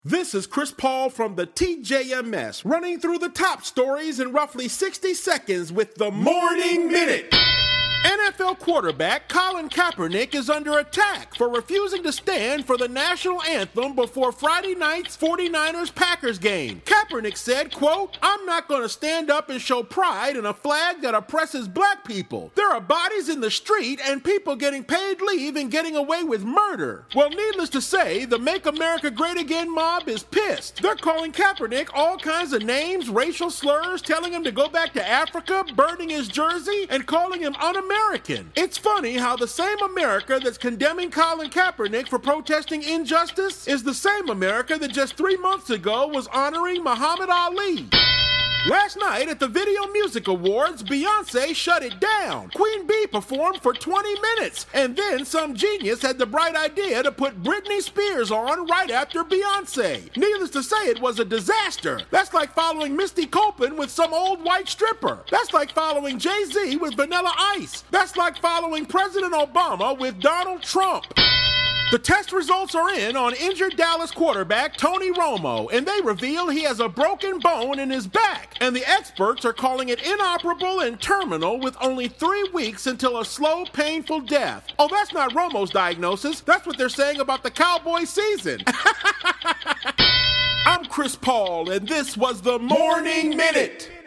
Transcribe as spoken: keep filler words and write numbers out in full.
This is Chris Paul from the T J M S, running through the top stories in roughly sixty seconds with the Morning Minute. N F L quarterback Colin Kaepernick is under attack for refusing to stand for the national anthem before Friday night's forty-niners-Packers game. Kaepernick said, quote, "I'm not going to stand up and show pride in a flag that oppresses black people. There are bodies in the street and people getting paid leave and getting away with murder." Well, needless to say, the Make America Great Again mob is pissed. They're calling Kaepernick all kinds of names, racial slurs, telling him to go back to Africa, burning his jersey, and calling him un-American. American. It's funny how the same America that's condemning Colin Kaepernick for protesting injustice is the same America that just three months ago was honoring Muhammad Ali. Last night at the Video Music Awards, Beyonce shut it down. Queen Bee performed for twenty minutes, and then some genius had the bright idea to put Britney Spears on right after Beyonce. Needless to say, it was a disaster. That's like following Misty Copeland with some old white stripper. That's like following Jay-Z with Vanilla Ice. That's like following President Obama with Donald Trump. The test results are in on injured Dallas quarterback Tony Romo, and they reveal he has a broken bone in his back, and the experts are calling it inoperable and terminal with only three weeks until a slow, painful death. Oh, that's not Romo's diagnosis. That's what they're saying about the Cowboy season. I'm Chris Paul, and this was the Morning Minute.